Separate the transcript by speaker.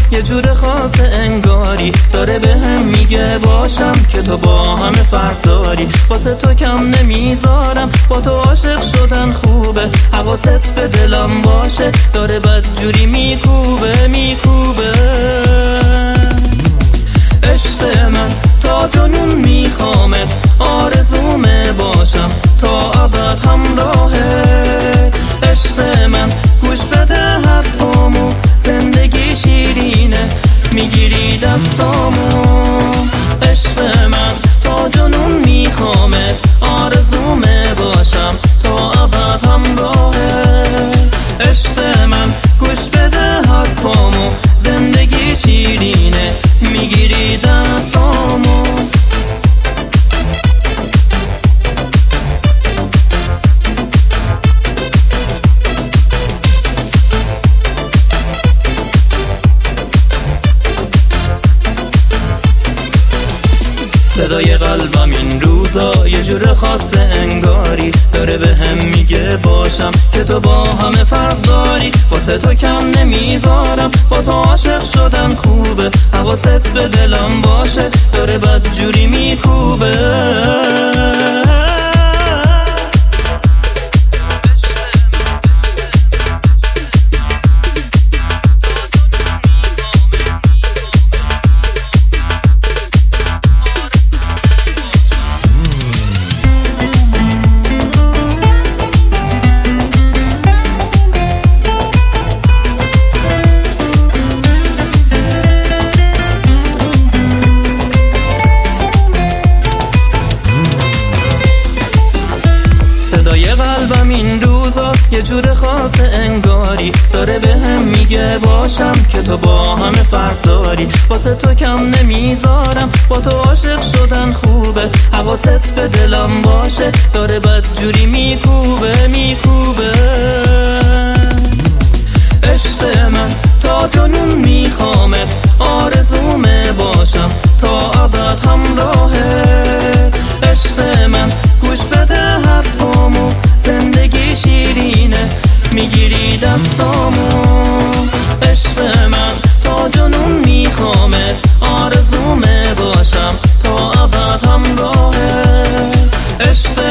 Speaker 1: یه جور خاص انگاری داره به هم میگه باشم که تو با همه فرق داری. واسه تو کم نمیذارم، با تو عاشق شدن خوبه، حواست به دلم باشه، داره بدجوری میکوبه میکوبه. عشق من تا جنون میخوامت، آرزومه باشم تا ابد همراهت. عشق من گوش بده حرفامو، زندگی شیرینه میگیری دستامو. عشق من تا جنون میخوامت، آرزومه باشم تا ابد همراهت. عشق من گوش بده حرفامو، زندگی شیرینه میگیری دستامو. صدای قلبم این روزا یه جور خاص انگاری داره به هم میگه باشم که تو با همه فرق داری. واسه تو کم نمیذارم، با تو عاشق شدن خوبه، حواست به دلم باشه، داره بدجوری میکوبه. صدای قلبم این روزا یه جور خاص انگاری داره به هم میگه باشم که تو با همه فرق داری. واسه تو کم نمیذارم، با تو عاشق شدن خوبه، حواست به دلم باشه، داره بدجوری میکوبه میکوبه. عشق من تا جنون میخوامت، آرزومه باشم تا ابد همراهت. عشق من گوش بده حرفامو، زندگی شیرینه میگیری دستامو. عشق من تا جنون میخوامت، آرزومه باشم تا ابد همراهت. عشق